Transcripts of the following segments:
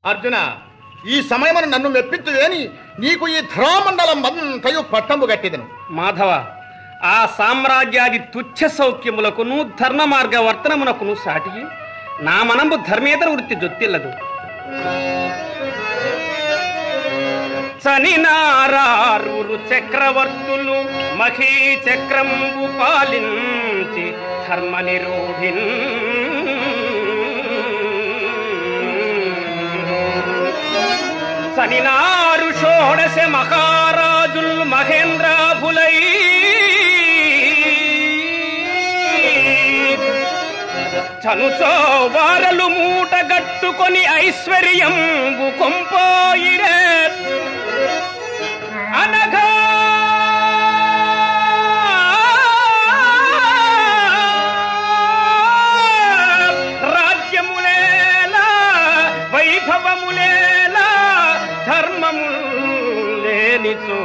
అర్జున, ఈ సమయమును నన్ను మెప్పించువేని నీకు ఈ ధరామండలం అంతయు పట్టంబు గట్టిదను. మాధవ, ఆ సామ్రాజ్యాది తుచ్చ సౌఖ్యములకును ధర్మ మార్గ వర్తనమునకును సాటి నా మనంబు ధర్మేతర వృత్తి జొత్తిల్లదు. చనినారారు చక్రవర్తులు మహీ చక్రంబు పాలించి ధర్మ నిరోధిన్ చనినారు షోడశ మహారాజుల్ మహేంద్రాభులై చనుచో వారలు మూట గట్టుకొని ఐశ్వర్యంబు కొంపోయిరే అనగా రాజ్యములేలా వైభవములేలా ధర్మము లేనిచో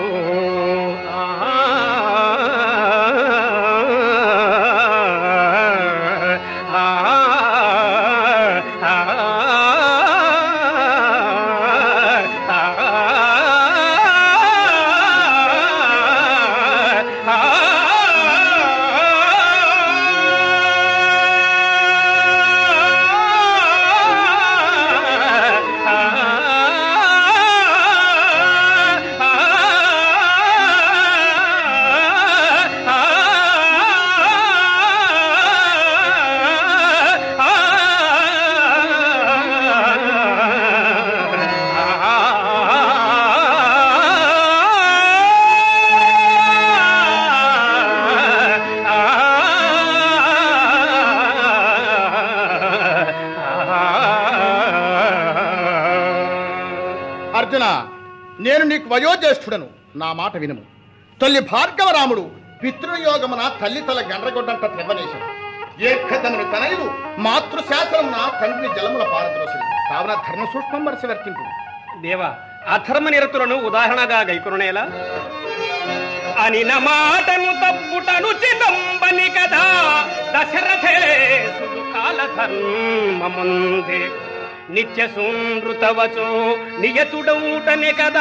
అర్జున, నేను నీకు వయోజ్యేష్ఠుడను, నా మాట వినుము. తొల్లి భార్గవరాముడు పితృయోగమున తల్లి తల గండ్రగొడ్డంట తెవ్వనేశం ఏకధనుని తనయుడు మాతృశాసనమున తండ్రిని జలముల పారద్రోసి కావున ధర్మ సూక్ష్మం వరసి వర్తింపు. దేవ, అధర్మ నిరతులను ఉదాహరణగా గైకొనేలా అని నా మాటను తప్పుటను చిదంబని కదా దశరథేసుడు కాలధర్మముందే నిత్య సూనృతవచో నియతుడౌటనే కదా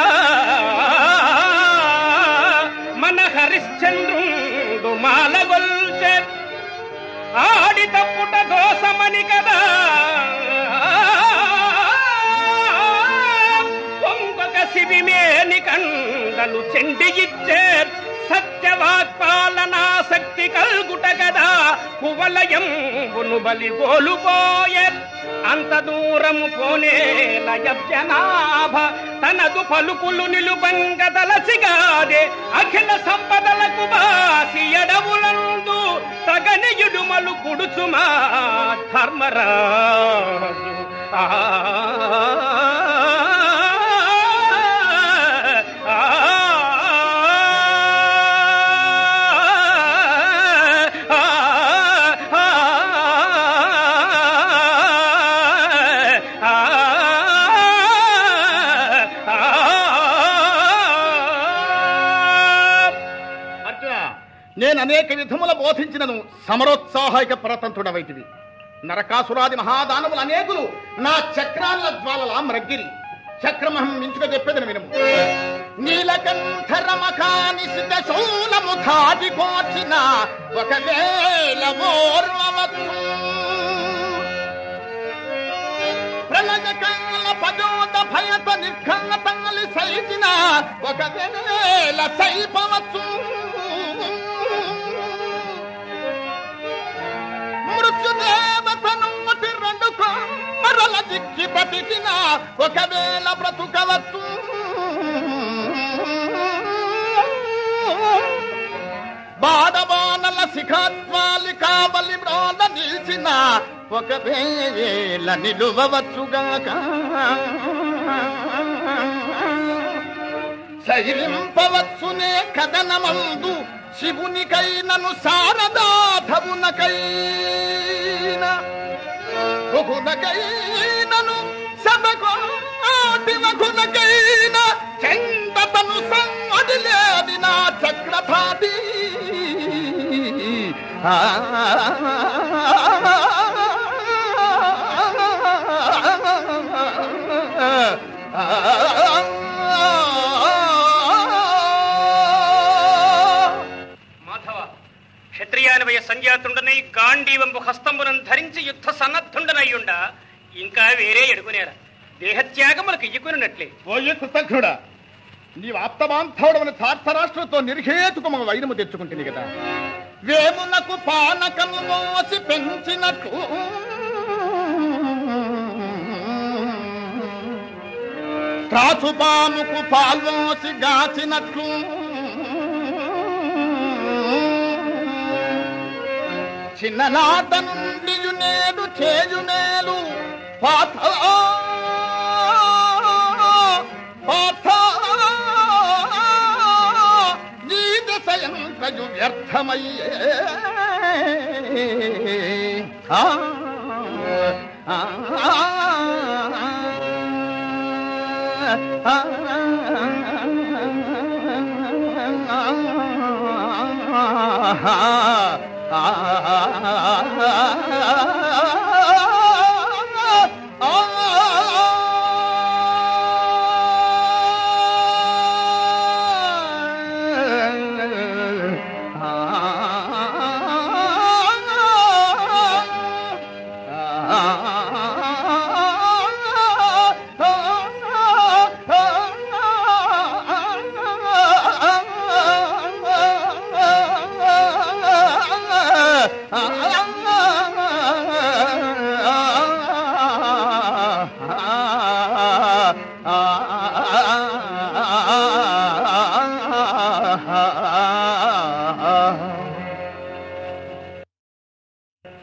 మన హరిశ్చంద్రుడు మాలగొల్చే ఆడి తప్పుట దోషమని కదా కొంగక శిబిమేని కండలు చెండి ఇచ్చే సత్యవాక్పాలనా శక్తి కల్గుట కదా కువలయంబును బలి గోలుపోయే అంత దూరము పోనేల యజ్ఞనాభ తనదు పలుకులు నిలుబంగ తలసిగాదే అఖిల సంపదలకు బాసి ఎడవులందు తగనియుడుమలు కుడుచుమా ధర్మరాజు. నేను అనేక విధముల బోధించినను సమరోత్సాహిక పరతంత్రుడవైతివి. నరకాసురాది మహాదానములు అనేకులు నా చక్రాల జ్వాలలా మ్రగ్గిరి. చక్రమహం మించుక చెప్పేదని వినము. నీలకంఠరమఖానిశిత శూలము ధాటి కోర్చిన ఒకవేళ ఓర్వవచ్చు ప్రళయకాల పదోద భయత నిర్ఘాతాలి సైచిన ఒకవేళ సైపవచ్చు మృత్యుదేవతను రెండు కొమ్మరల దిక్కి బతికిన ఒకవేళ బ్రతుకవచ్చు బాడబానల శిఖాత్వాలి కావలి మ్రోల నిలిచిన ఒకవేళ నిలువవచ్చుగాక సైరింపవచ్చునే కథనమందు శివునికైనను శారదాధవునకైన బహునకైనను సభకోటివకునకైన చందతను సంవడిలేది నా చక్రధాటి సంగ్రామజాతుండనై గాంధీవంపు హస్తంబులను ధరించి యుద్ధ సన్నద్ధుండనయ్యుండ ఇంకా వేరే ఎడుకునేరా దేహత్యాగములకు ఇయ్యుకున్నట్లే. ఓయే కృతజ్ఞుడా, నీవు ఆప్తబాంధవుడవని ధార్తరాష్ట్రంతో నిర్హేతుకము వైరము తెచ్చుకుంటుంది కదా. వేమునకు పానకము మోసి పెంచినట్టు త్రాచుపాముకు పాల్మోసి గాచినట్లు చిన్ననాట నుండి నేడు చేయునేలు పాత నీ దశయంత్రయు వ్యర్థమయ్యే.